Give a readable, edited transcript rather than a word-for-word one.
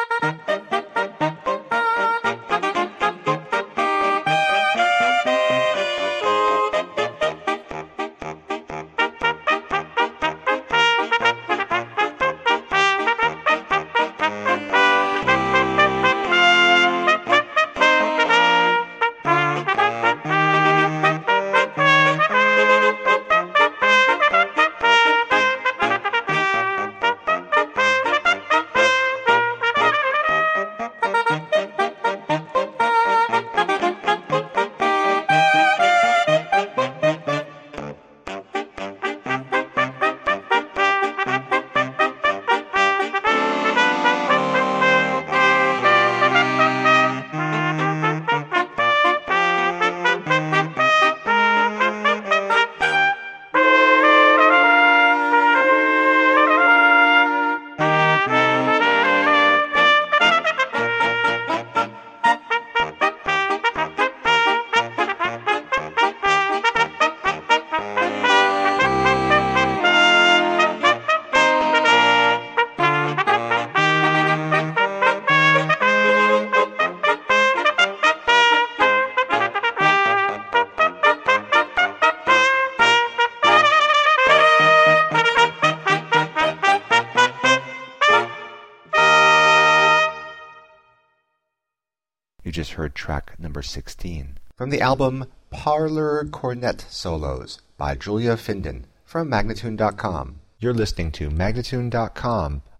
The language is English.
You just heard track number 16 from the album Parlor Cornet Solos by Julia Finden from Magnatune.com. You're listening to Magnatune.com